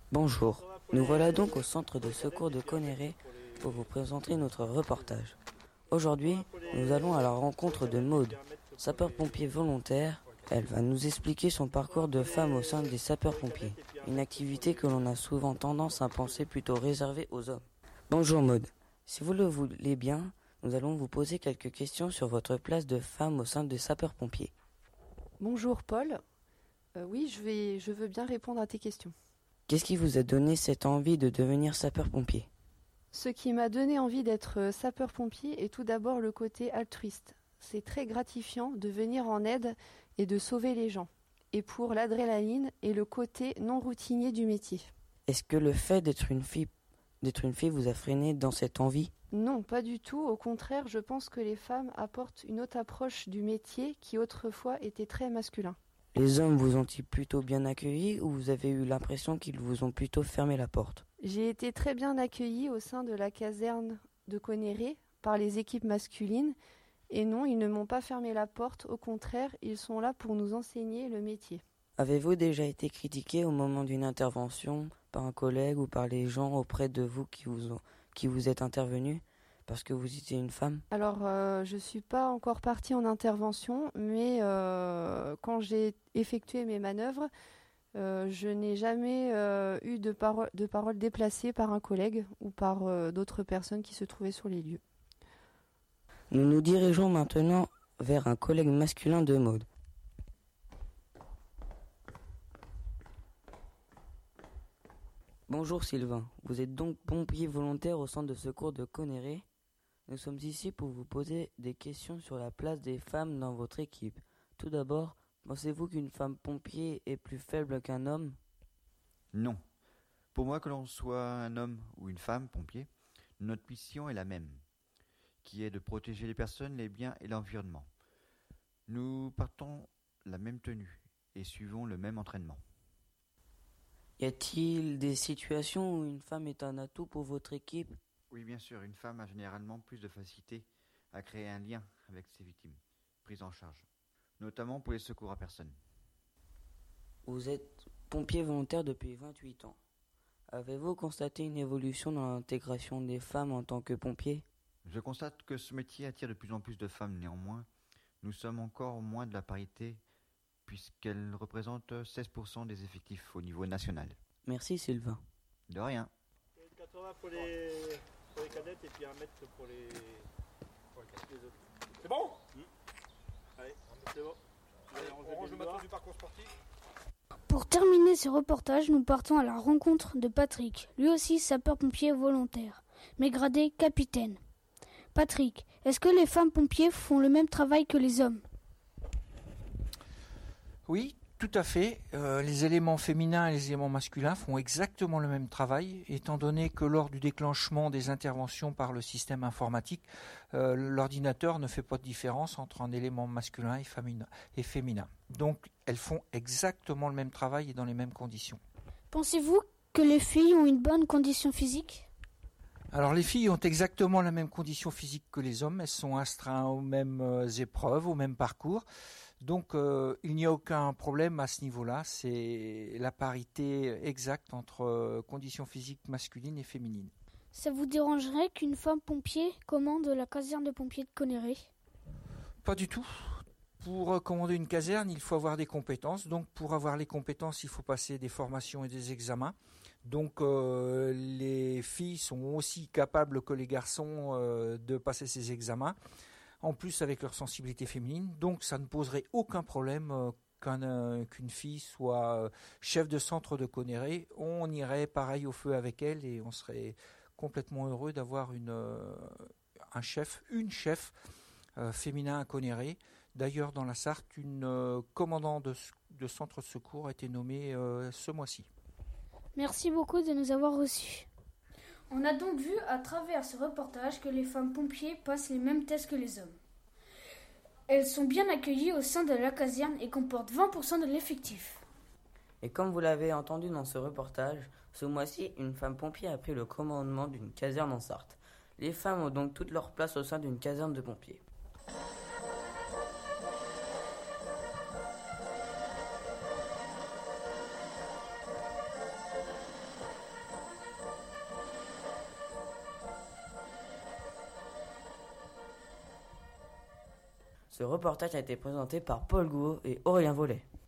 Bonjour, nous voilà donc au centre de secours de Conneré pour vous présenter notre reportage. Aujourd'hui, nous allons à la rencontre de Maude, sapeur-pompier volontaire. Elle va nous expliquer son parcours de femme au sein des sapeurs-pompiers, une activité que l'on a souvent tendance à penser plutôt réservée aux hommes. Bonjour Maude, si vous le voulez bien, nous allons vous poser quelques questions sur votre place de femme au sein des sapeurs-pompiers. Bonjour Paul. Oui, je veux bien répondre à tes questions. Qu'est-ce qui vous a donné cette envie de devenir sapeur-pompier ? Ce qui m'a donné envie d'être sapeur-pompier est tout d'abord le côté altruiste. C'est très gratifiant de venir en aide et de sauver les gens. Et pour l'adrénaline et le côté non routinier du métier. Est-ce que le fait d'être une fille vous a freiné dans cette envie ? Non, pas du tout. Au contraire, je pense que les femmes apportent une autre approche du métier qui autrefois était très masculin. Les hommes vous ont-ils plutôt bien accueilli ou vous avez eu l'impression qu'ils vous ont plutôt fermé la porte ? J'ai été très bien accueillie au sein de la caserne de Conneré par les équipes masculines. Et non, ils ne m'ont pas fermé la porte. Au contraire, ils sont là pour nous enseigner le métier. Avez-vous déjà été critiqué au moment d'une intervention par un collègue ou par les gens auprès de vous qui vous êtes intervenu parce que vous étiez une femme ? Alors, je ne suis pas encore partie en intervention, mais quand j'ai effectué mes manœuvres, je n'ai jamais eu de parole déplacée par un collègue ou par d'autres personnes qui se trouvaient sur les lieux. Nous nous dirigeons maintenant vers un collègue masculin de Maude. Bonjour Sylvain, vous êtes donc pompier volontaire au centre de secours de Conneré. Nous sommes ici pour vous poser des questions sur la place des femmes dans votre équipe. Tout d'abord, pensez-vous qu'une femme pompier est plus faible qu'un homme ? Non. Pour moi, que l'on soit un homme ou une femme pompier, notre mission est la même, qui est de protéger les personnes, les biens et l'environnement. Nous portons la même tenue et suivons le même entraînement. Y a-t-il des situations où une femme est un atout pour votre équipe ? Oui, bien sûr, une femme a généralement plus de facilité à créer un lien avec ses victimes, prises en charge, notamment pour les secours à personne. Vous êtes pompier volontaire depuis 28 ans. Avez-vous constaté une évolution dans l'intégration des femmes en tant que pompier ? Je constate que ce métier attire de plus en plus de femmes. Néanmoins, nous sommes encore moins de la parité puisqu'elle représente 16% des effectifs au niveau national. Merci Sylvain. De rien. 80 pour les cadettes et puis 1 mètre pour les autres. C'est bon ? Allez, c'est bon. Allez, on range le matos du parcours sportif. Pour terminer ce reportage, nous partons à la rencontre de Patrick, lui aussi sapeur-pompier volontaire, mais gradé capitaine. Patrick, est-ce que les femmes pompiers font le même travail que les hommes ? Oui, tout à fait. Les éléments féminins et les éléments masculins font exactement le même travail, étant donné que lors du déclenchement des interventions par le système informatique, l'ordinateur ne fait pas de différence entre un élément masculin et féminin. Donc, elles font exactement le même travail et dans les mêmes conditions. Pensez-vous que les filles ont une bonne condition physique ? Alors les filles ont exactement la même condition physique que les hommes, elles sont astreintes aux mêmes épreuves, au même parcours. Donc il n'y a aucun problème à ce niveau-là, c'est la parité exacte entre conditions physiques masculines et féminines. Ça vous dérangerait qu'une femme pompier commande la caserne de pompiers de Conneré ? Pas du tout. Pour commander une caserne, il faut avoir des compétences. Donc pour avoir les compétences, il faut passer des formations et des examens. Donc les filles sont aussi capables que les garçons de passer ces examens. En plus avec leur sensibilité féminine. Donc ça ne poserait aucun problème qu'une fille soit chef de centre de Conneré. On irait pareil au feu avec elle et on serait complètement heureux d'avoir une chef féminin à Conneré. D'ailleurs, dans la Sarthe, une commandant de centre de secours a été nommée ce mois-ci. Merci beaucoup de nous avoir reçus. On a donc vu à travers ce reportage que les femmes pompiers passent les mêmes tests que les hommes. Elles sont bien accueillies au sein de la caserne et comportent 20% de l'effectif. Et comme vous l'avez entendu dans ce reportage, ce mois-ci, une femme pompier a pris le commandement d'une caserne en Sarthe. Les femmes ont donc toute leur place au sein d'une caserne de pompiers. Ce reportage a été présenté par Paul Gouault et Aurélien Vollet.